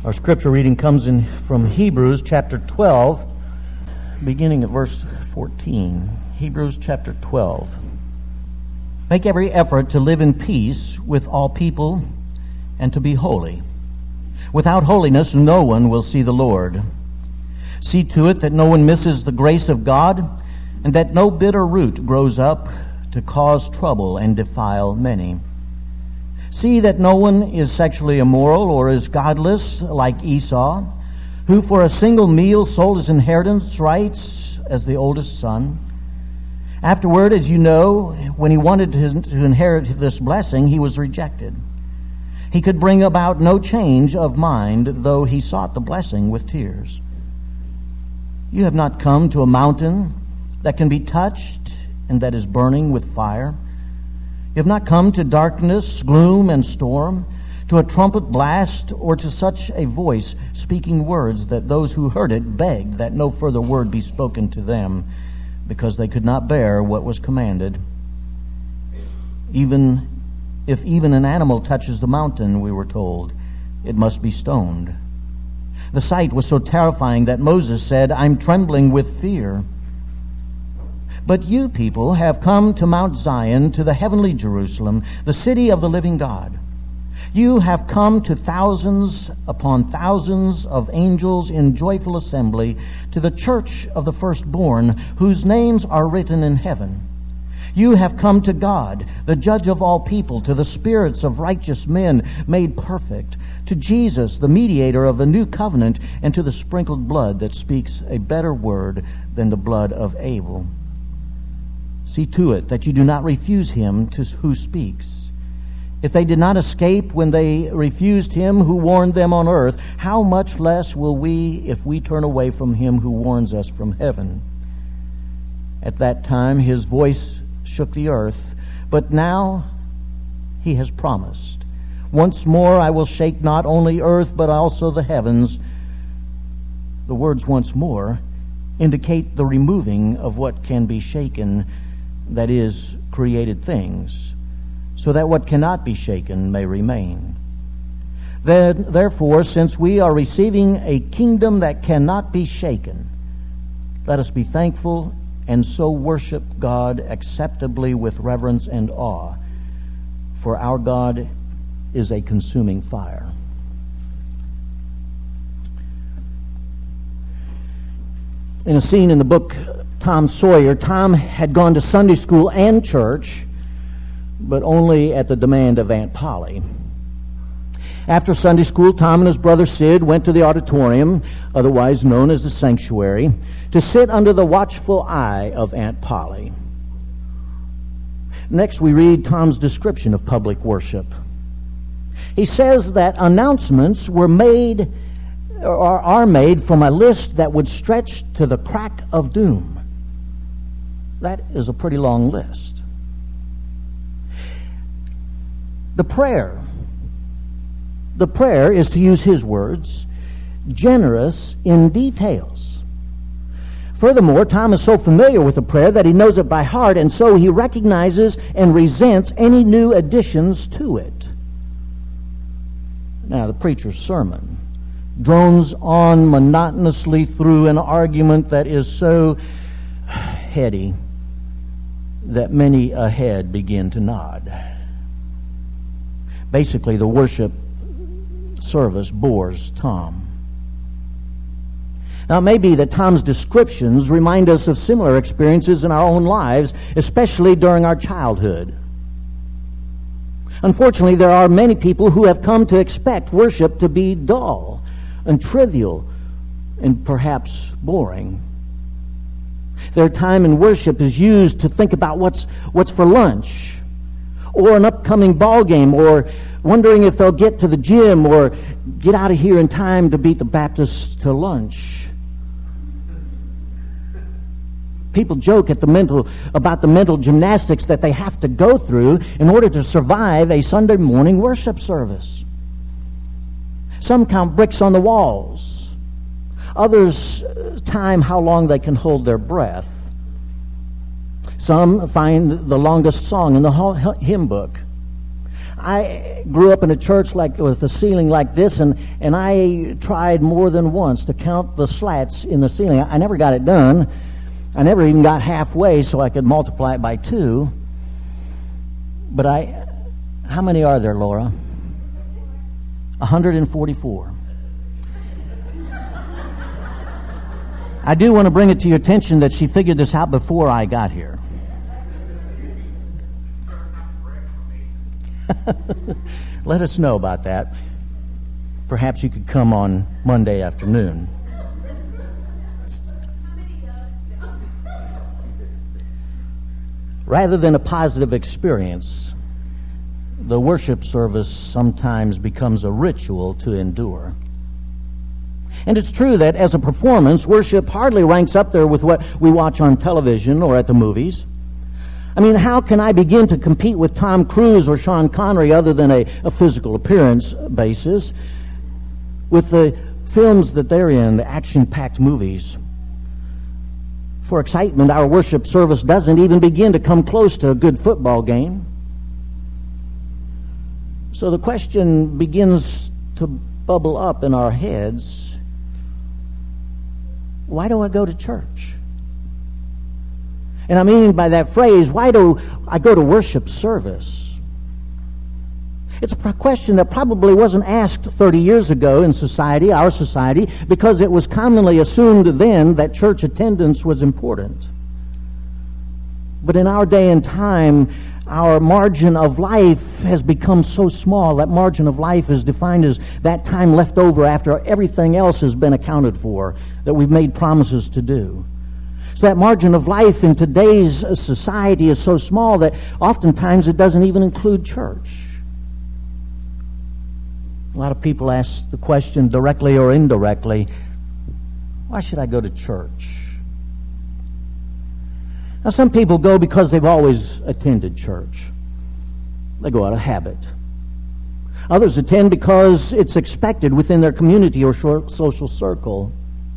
Our scripture reading comes in from Hebrews chapter 12, beginning at verse 14. Hebrews chapter 12. Make every effort to live in peace with all people and to be holy. Without holiness, no one will see the Lord. See to it that no one misses the grace of God, and that no bitter root grows up to cause trouble and defile many. See that no one is sexually immoral or is godless like Esau, who for a single meal sold his inheritance rights as the oldest son. Afterward, as you know, when he wanted to inherit this blessing, he was rejected. He could bring about no change of mind, though he sought the blessing with tears. You have not come to a mountain that can be touched and that is burning with fire. You have not come to darkness, gloom, and storm, to a trumpet blast, or to such a voice speaking words that those who heard it begged that no further word be spoken to them, because they could not bear what was commanded. Even if an animal touches the mountain, we were told, it must be stoned. The sight was so terrifying that Moses said, "I'm trembling with fear." But you people have come to Mount Zion, to the heavenly Jerusalem, the city of the living God. You have come to thousands upon thousands of angels in joyful assembly, to the church of the firstborn, whose names are written in heaven. You have come to God, the judge of all people, to the spirits of righteous men made perfect, to Jesus, the mediator of a new covenant, and to the sprinkled blood that speaks a better word than the blood of Abel. See to it that you do not refuse him who speaks. If they did not escape when they refused him who warned them on earth, how much less will we if we turn away from him who warns us from heaven? At that time his voice shook the earth, but now he has promised, "Once more I will shake not only earth but also the heavens." The words "once more" indicate the removing of what can be shaken, that is, created things, so that what cannot be shaken may remain. Therefore, since we are receiving a kingdom that cannot be shaken, let us be thankful and so worship God acceptably with reverence and awe, for our God is a consuming fire. In a scene in the book Tom Sawyer, Tom had gone to Sunday school and church, but only at the demand of Aunt Polly. After Sunday school, Tom and his brother Sid went to the auditorium, otherwise known as the sanctuary, to sit under the watchful eye of Aunt Polly. Next, we read Tom's description of public worship. He says that announcements were made or are made from a list that would stretch to the crack of doom. That is a pretty long list. The prayer is, to use his words, generous in details. Furthermore, Tom is so familiar with the prayer that he knows it by heart, and so he recognizes and resents any new additions to it. Now, the preacher's sermon drones on monotonously through an argument that is so heady that many ahead begin to nod. Basically, the worship service bores Tom. Now, it may be that Tom's descriptions remind us of similar experiences in our own lives, especially during our childhood. Unfortunately, there are many people who have come to expect worship to be dull and trivial and perhaps boring. Their time in worship is used to think about what's for lunch, or an upcoming ball game, or wondering if they'll get to the gym or get out of here in time to beat the Baptists to lunch. People joke about the mental gymnastics that they have to go through in order to survive a Sunday morning worship service. Some count bricks on the walls. Others time how long they can hold their breath. Some find the longest song in the hymn book. I grew up in a church like with a ceiling like this, and I tried more than once to count the slats in the ceiling. I never got it done. I never even got halfway so I could multiply it by 2. But how many are there, Laura? 144. I do want to bring it to your attention that she figured this out before I got here. Let us know about that. Perhaps you could come on Monday afternoon. Rather than a positive experience, the worship service sometimes becomes a ritual to endure. And it's true that as a performance, worship hardly ranks up there with what we watch on television or at the movies. I mean, how can I begin to compete with Tom Cruise or Sean Connery other than a physical appearance basis with the films that they're in, the action-packed movies? For excitement, our worship service doesn't even begin to come close to a good football game. So the question begins to bubble up in our heads: why do I go to church? And I mean by that phrase, why do I go to worship service? It's a question that probably wasn't asked 30 years ago in society, our society, because it was commonly assumed then that church attendance was important. But in our day and time, our margin of life has become so small. That margin of life is defined as that time left over after everything else has been accounted for, that we've made promises to do. So that margin of life in today's society is so small that oftentimes it doesn't even include church. A lot of people ask the question, directly or indirectly, why should I go to church? Now, some people go because they've always attended church. They go out of habit. Others attend because it's expected within their community or social circle.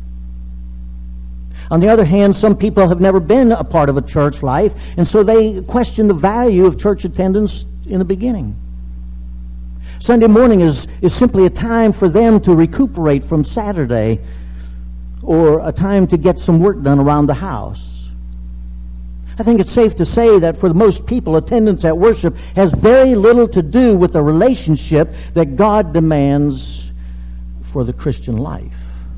On the other hand, some people have never been a part of a church life, and so they question the value of church attendance in the beginning. Sunday morning is simply a time for them to recuperate from Saturday, or a time to get some work done around the house. I think it's safe to say that for most people, attendance at worship has very little to do with the relationship that God demands for the Christian life.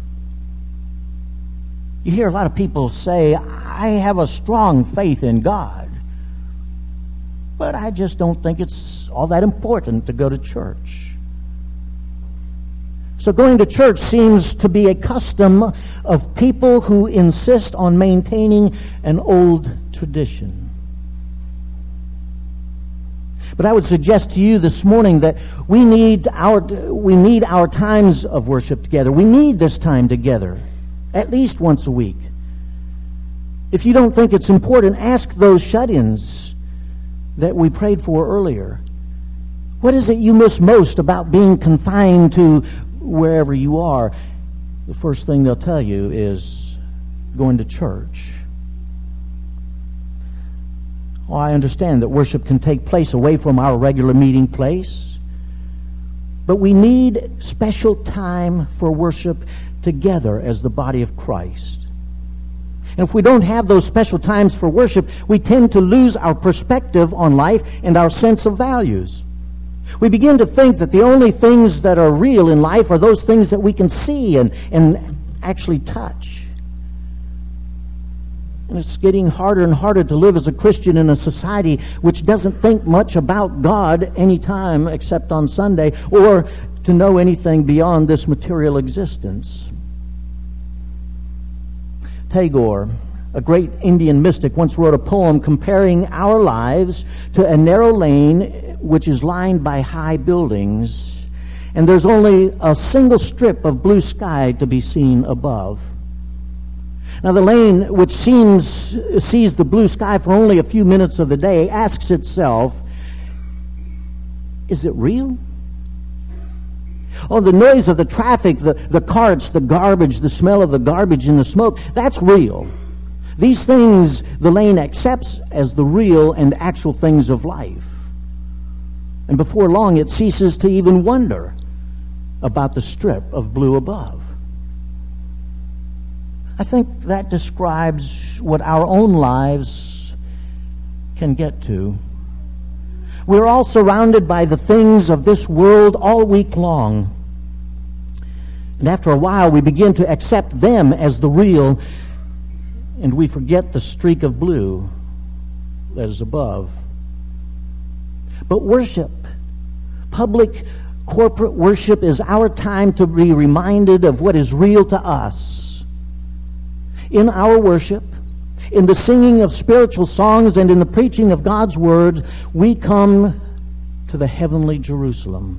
You hear a lot of people say, I have a strong faith in God, but I just don't think it's all that important to go to church. So going to church seems to be a custom of people who insist on maintaining an old tradition. But I would suggest to you this morning that we need our times of worship together. We need this time together, at least once a week. If you don't think it's important, ask those shut-ins that we prayed for earlier. What is it you miss most about being confined to wherever you are? The first thing they'll tell you is going to church. Well, I understand that worship can take place away from our regular meeting place, but we need special time for worship together as the body of Christ. And if we don't have those special times for worship, we tend to lose our perspective on life and our sense of values. We begin to think that the only things that are real in life are those things that we can see and actually touch. And it's getting harder and harder to live as a Christian in a society which doesn't think much about God any time except on Sunday, or to know anything beyond this material existence. Tagore, a great Indian mystic, once wrote a poem comparing our lives to a narrow lane which is lined by high buildings, and there's only a single strip of blue sky to be seen above. Now, the lane which sees the blue sky for only a few minutes of the day asks itself, is it real? Oh, the noise of the traffic, the carts, the garbage, the smell of the garbage and the smoke, that's real. These things the lane accepts as the real and actual things of life. And before long, it ceases to even wonder about the strip of blue above. I think that describes what our own lives can get to. We're all surrounded by the things of this world all week long. And after a while, we begin to accept them as the real, and we forget the streak of blue that is above. But worship, public corporate worship, is our time to be reminded of what is real to us. In our worship, in the singing of spiritual songs, and in the preaching of God's word, we come to the heavenly Jerusalem.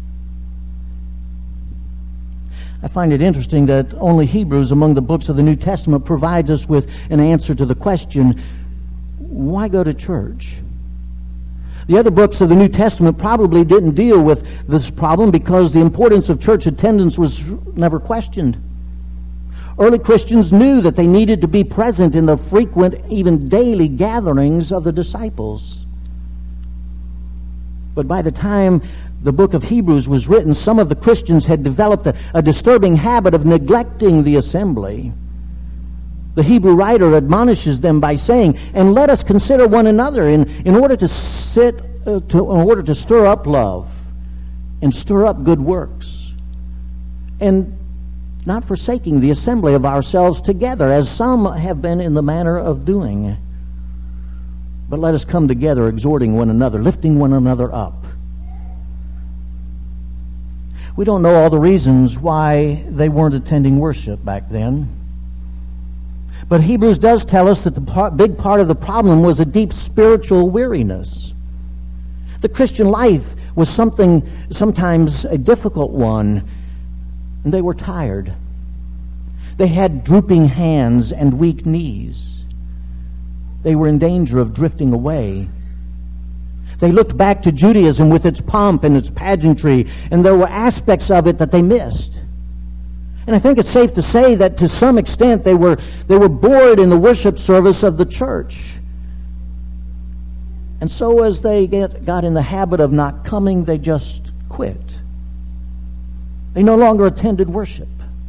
I find it interesting that only Hebrews among the books of the New Testament provides us with an answer to the question, why go to church? The other books of the New Testament probably didn't deal with this problem because the importance of church attendance was never questioned. Early Christians knew that they needed to be present in the frequent, even daily gatherings of the disciples. But by the time the book of Hebrews was written, some of the Christians had developed a disturbing habit of neglecting the assembly. The Hebrew writer admonishes them by saying, "And let us consider one another in order to stir up love and stir up good works, and not forsaking the assembly of ourselves together, as some have been in the manner of doing. But let us come together, exhorting one another, lifting one another up." We don't know all the reasons why they weren't attending worship back then. But Hebrews does tell us that the big part of the problem was a deep spiritual weariness. The Christian life was sometimes a difficult one, and they were tired. They had drooping hands and weak knees. They were in danger of drifting away. They looked back to Judaism with its pomp and its pageantry, and there were aspects of it that they missed. And I think it's safe to say that to some extent they were bored in the worship service of the church. And so as they got in the habit of not coming, they just quit. They no longer attended worship.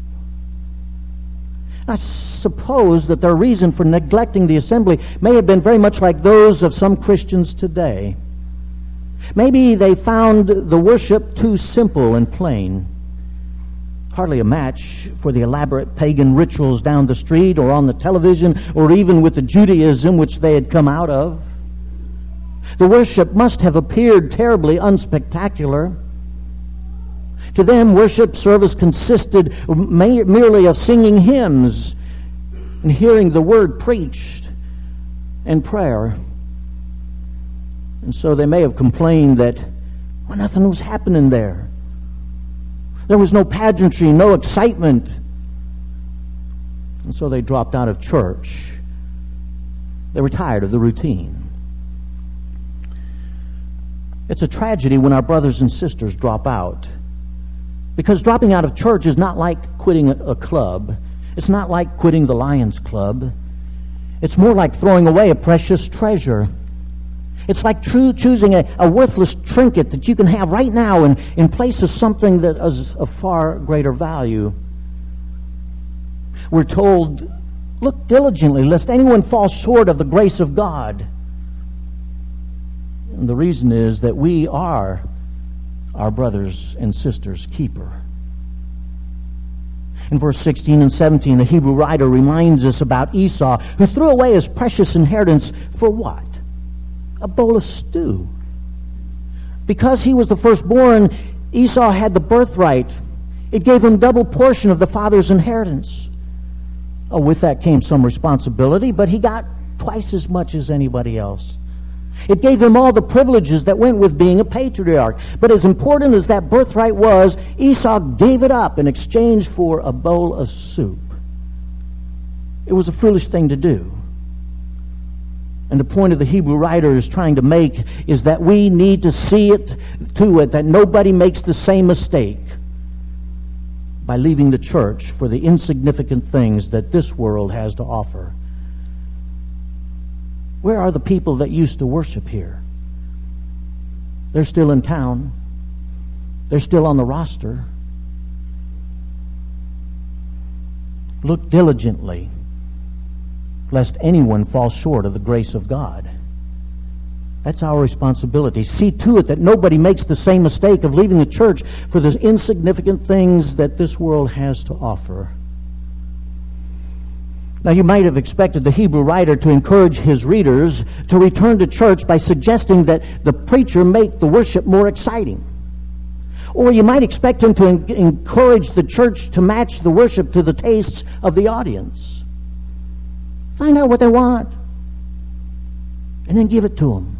I suppose that their reason for neglecting the assembly may have been very much like those of some Christians today. Maybe they found the worship too simple and plain. Hardly a match for the elaborate pagan rituals down the street or on the television, or even with the Judaism which they had come out of. The worship must have appeared terribly unspectacular. To them, worship service consisted merely of singing hymns and hearing the word preached and prayer. And so they may have complained that nothing was happening there. There was no pageantry, no excitement. And so they dropped out of church. They were tired of the routine. It's a tragedy when our brothers and sisters drop out. Because dropping out of church is not like quitting a club. It's not like quitting the Lions Club. It's more like throwing away a precious treasure. It's like choosing a worthless trinket that you can have right now in place of something that is of far greater value. We're told, look diligently, lest anyone fall short of the grace of God. And the reason is that we are our brothers and sisters' keeper. In verse 16 and 17, the Hebrew writer reminds us about Esau, who threw away his precious inheritance for what? A bowl of stew. Because he was the firstborn, Esau had the birthright. It gave him double portion of the father's inheritance. Oh, with that came some responsibility, but he got twice as much as anybody else. It gave him all the privileges that went with being a patriarch. But as important as that birthright was, Esau gave it up in exchange for a bowl of soup. It was a foolish thing to do. And the point of the Hebrew writer is trying to make is that we need to see it that nobody makes the same mistake by leaving the church for the insignificant things that this world has to offer. Where are the people that used to worship here? They're still in town. They're still on the roster. Look diligently, lest anyone fall short of the grace of God. That's our responsibility. See to it that nobody makes the same mistake of leaving the church for the insignificant things that this world has to offer. Now, you might have expected the Hebrew writer to encourage his readers to return to church by suggesting that the preacher make the worship more exciting. Or you might expect him to encourage the church to match the worship to the tastes of the audience. Find out what they want, and then give it to them.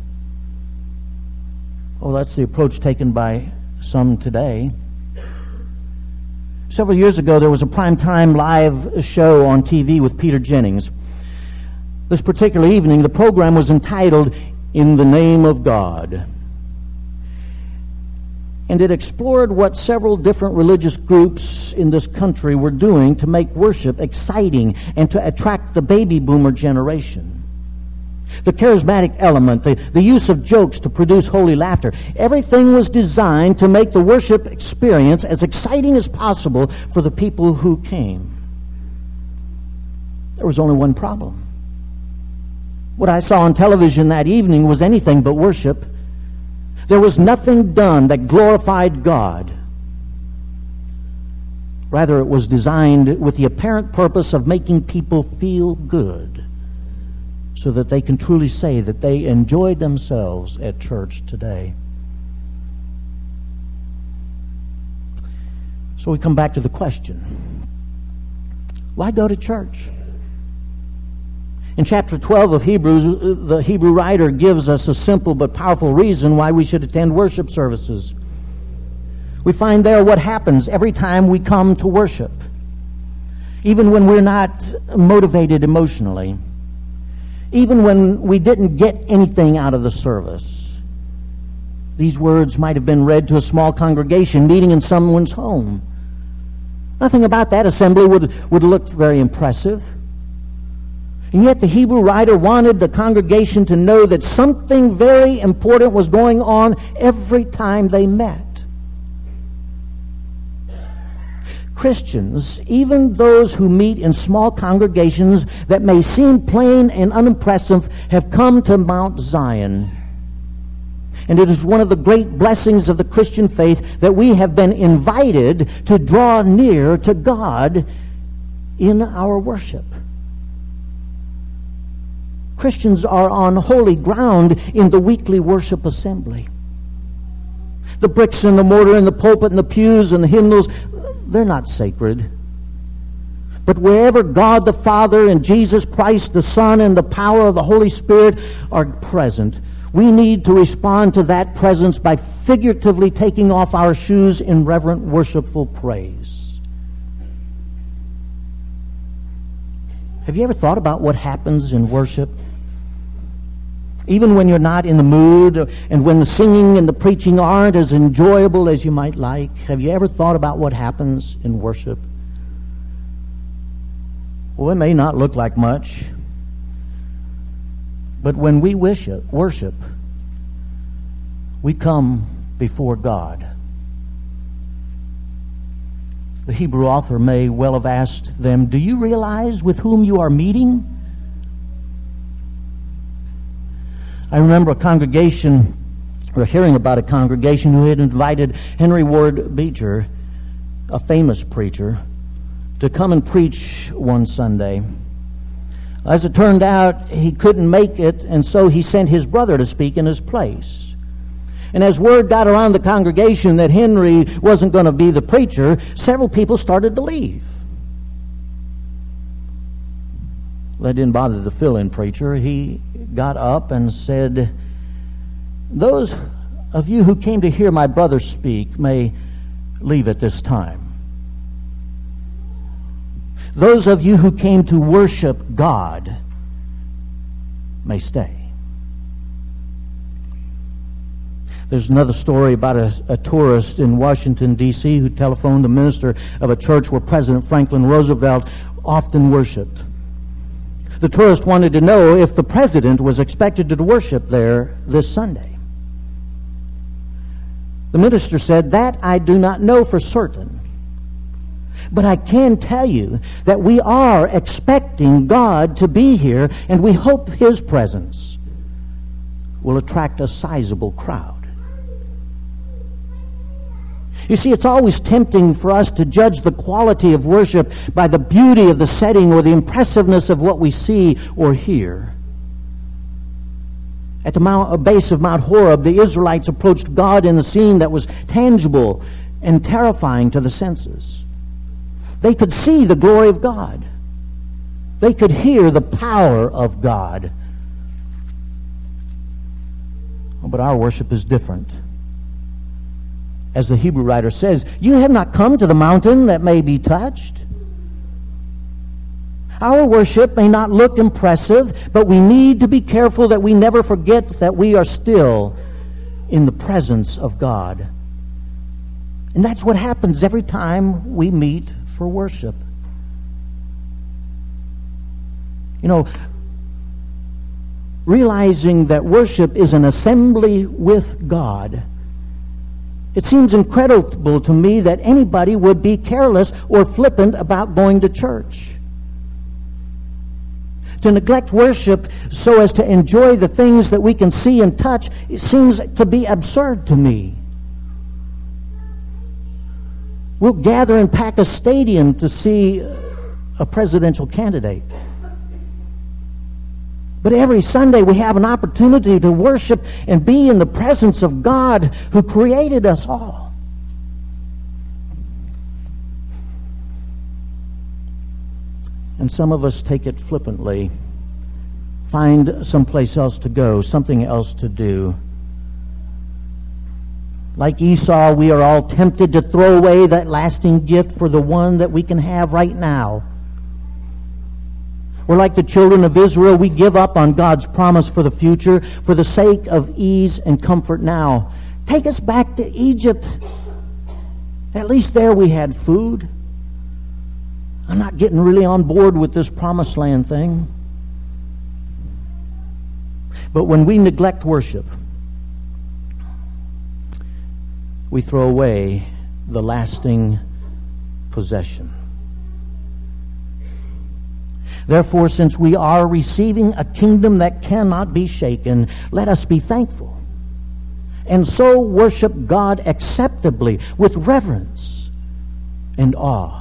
Oh, that's the approach taken by some today. Several years ago, there was a primetime live show on TV with Peter Jennings. This particular evening, the program was entitled, "In the Name of God." And it explored what several different religious groups in this country were doing to make worship exciting and to attract the baby boomer generation. The charismatic element, the use of jokes to produce holy laughter, everything was designed to make the worship experience as exciting as possible for the people who came. There was only one problem. What I saw on television that evening was anything but worship. There was nothing done that glorified God. Rather, it was designed with the apparent purpose of making people feel good, so that they can truly say that they enjoyed themselves at church today. So we come back to the question, why go to church? In chapter 12 of Hebrews, the Hebrew writer gives us a simple but powerful reason why we should attend worship services. We find there what happens every time we come to worship, even when we're not motivated emotionally. Even when we didn't get anything out of the service. These words might have been read to a small congregation meeting in someone's home. Nothing about that assembly would look very impressive. And yet the Hebrew writer wanted the congregation to know that something very important was going on every time they met. Christians, even those who meet in small congregations that may seem plain and unimpressive, have come to Mount Zion. And it is one of the great blessings of the Christian faith that we have been invited to draw near to God in our worship. Christians are on holy ground in the weekly worship assembly. The bricks and the mortar and the pulpit and the pews and the hymnals, they're not sacred. But wherever God the Father and Jesus Christ the Son and the power of the Holy Spirit are present, we need to respond to that presence by figuratively taking off our shoes in reverent, worshipful praise. Have you ever thought about what happens in worship? Even when you're not in the mood, and when the singing and the preaching aren't as enjoyable as you might like, have you ever thought about what happens in worship? Well, it may not look like much, but when we worship, we come before God. The Hebrew author may well have asked them, "Do you realize with whom you are meeting?" I remember a congregation, or hearing about a congregation who had invited Henry Ward Beecher, a famous preacher, to come and preach one Sunday. As it turned out, he couldn't make it, and so he sent his brother to speak in his place. And as word got around the congregation that Henry wasn't going to be the preacher, several people started to leave. That didn't bother the fill-in preacher. He got up and said, "Those of you who came to hear my brother speak may leave at this time. Those of you who came to worship God may stay." There's another story about a tourist in Washington, D.C. who telephoned the minister of a church where President Franklin Roosevelt often worshiped. The tourist wanted to know if the president was expected to worship there this Sunday. The minister said, "That I do not know for certain. But I can tell you that we are expecting God to be here, and we hope His presence will attract a sizable crowd." You see, it's always tempting for us to judge the quality of worship by the beauty of the setting or the impressiveness of what we see or hear. At the base of Mount Horeb, the Israelites approached God in a scene that was tangible and terrifying to the senses. They could see the glory of God. They could hear the power of God. But our worship is different. As the Hebrew writer says, "You have not come to the mountain that may be touched." Our worship may not look impressive, but we need to be careful that we never forget that we are still in the presence of God. And that's what happens every time we meet for worship. You know, realizing that worship is an assembly with God, it seems incredible to me that anybody would be careless or flippant about going to church. To neglect worship so as to enjoy the things that we can see and touch, it seems to be absurd to me. We'll gather and pack a stadium to see a presidential candidate. But every Sunday we have an opportunity to worship and be in the presence of God who created us all. And some of us take it flippantly, find someplace else to go, something else to do. Like Esau, we are all tempted to throw away that lasting gift for the one that we can have right now. Or like the children of Israel, we give up on God's promise for the future for the sake of ease and comfort now. Take us back to Egypt. At least there we had food. I'm not getting really on board with this promised land thing. But when we neglect worship, we throw away the lasting possession. Therefore, since we are receiving a kingdom that cannot be shaken, let us be thankful, and so worship God acceptably with reverence and awe.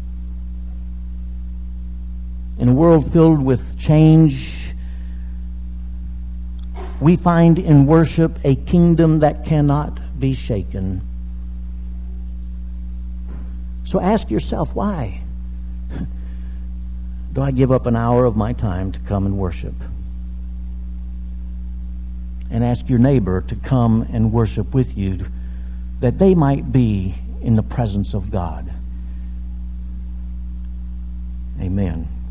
In a world filled with change, we find in worship a kingdom that cannot be shaken. So ask yourself, why do I give up an hour of my time to come and worship? And ask your neighbor to come and worship with you, that they might be in the presence of God. Amen.